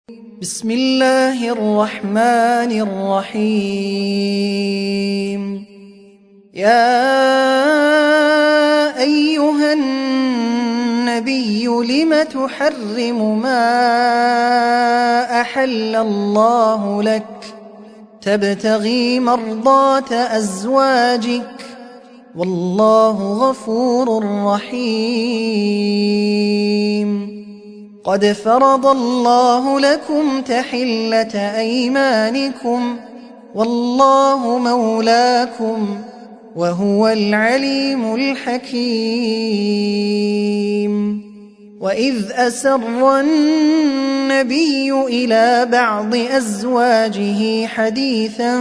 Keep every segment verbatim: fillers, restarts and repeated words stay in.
بسم الله الرحمن الرحيم. يا أيها النبي لم تحرم ما أحل الله لك تبتغي مرضات أزواجك والله غفور رحيم. قد فرض الله لكم تحلة أيمانكم والله مولاكم وهو العليم الحكيم. وإذ أسر النبي إلى بعض أزواجه حديثا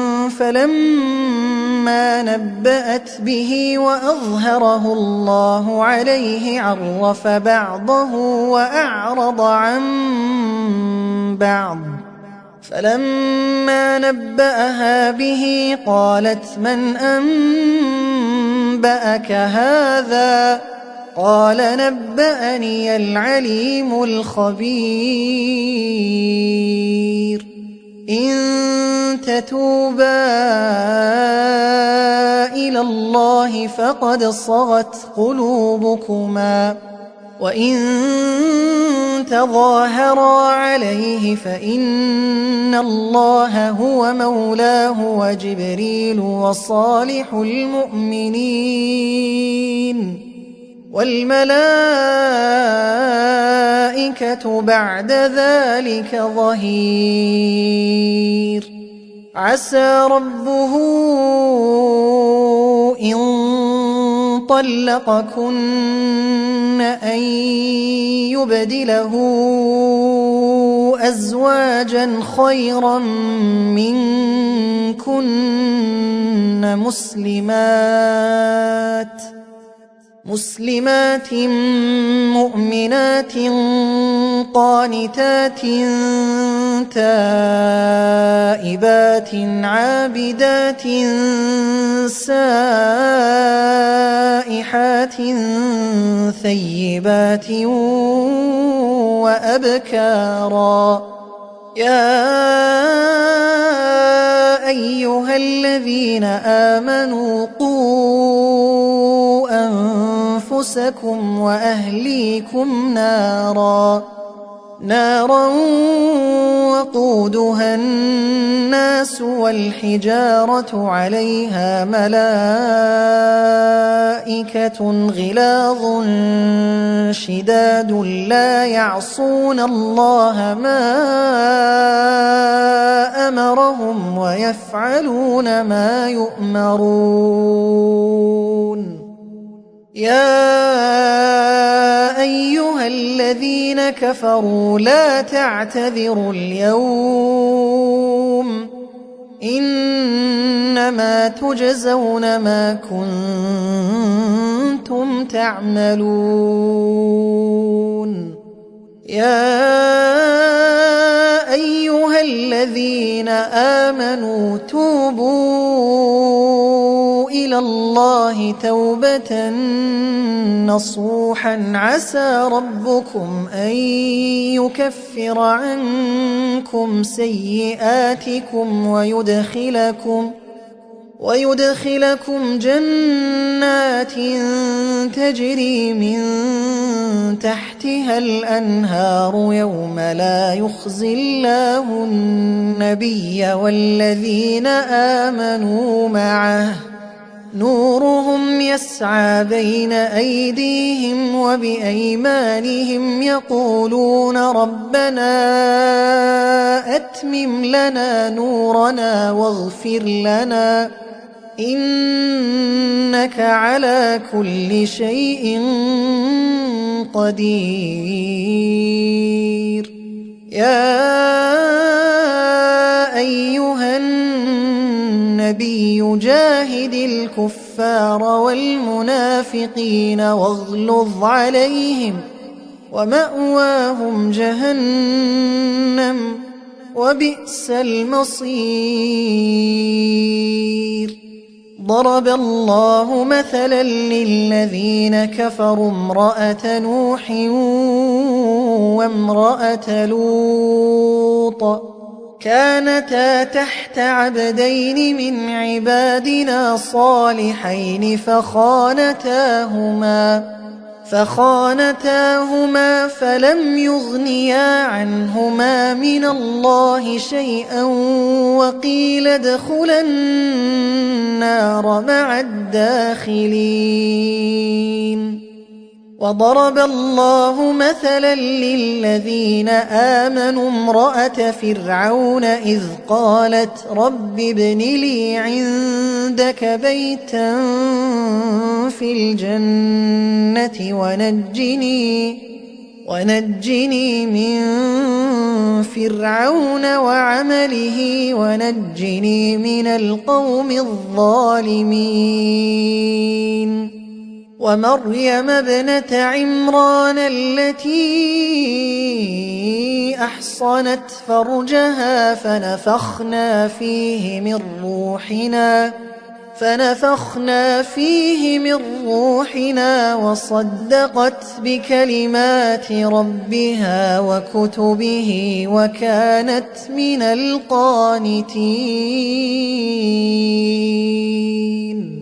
فلما نبأت به وأظهره الله عليه عرف بعضه وأعرض عن بعض، فلما نبأها به قالت من أنبأك هذا؟ قال نبأني العليم الخبير. إن تتوبا إلى الله فقد صغت قلوبكما وإن تظاهرا عليه فإن الله هو مولاه وجبريل وصالح المؤمنين والملائكة بعد ذلك ظهير. عسى ربه إن طلقكن أن يبدله أزواجا خيرا منكن مسلمات مسلمات مؤمنات قانتات تائبات عابدات سائحات ثيبات وأبكارا. يا أيها الذين آمنوا قوا أنفسكم وأهليكم نارا نارا وقودها الناس والحجارة عليها ملائكة غلاظ شداد لا يعصون الله ما أمرهم ويفعلون ما يؤمرون. يا أيها الذين كفروا لا تعتذروا اليوم إنما تجزون ما كنتم تعملون. يا أيها الذين آمنوا توبوا إلى الله توبة نصوحا عسى ربكم أن يكفر عنكم سيئاتكم ويدخلكم ويدخلكم جنات تجري من تحتها الأنهار يوم لا يخزي الله النبي والذين آمنوا معه نورهم يسعى بين أيديهم وبأيمانهم يقولون ربنا أتمم لنا نورنا واغفر لنا إنك على كل شيء قدير. يا أيها النبي جاهد الكفار والمنافقين واغلظ عليهم ومأواهم جهنم وبئس المصير. ضرب الله مثلا للذين كفروا امرأة نوح وامرأة لوط كانتا تحت عبدين من عبادنا صالحين فخانتاهما فخانتاهما فلم يغنيا عنهما من الله شيئا وقيل ادخلا النار مع الداخلين. وضرب الله مثلا للذين آمنوا امرأة فرعون إذ قالت رب ابن لي عندك بيتا في الجنة ونجني, ونجني من فرعون وعمله ونجني من القوم الظالمين. ومريم ابنة عمران التي أحصنت فرجها فنفخنا فيه من روحنا فنفخنا فيه من روحنا وصدقت بكلمات ربها وكتبه وكانت من القانتين.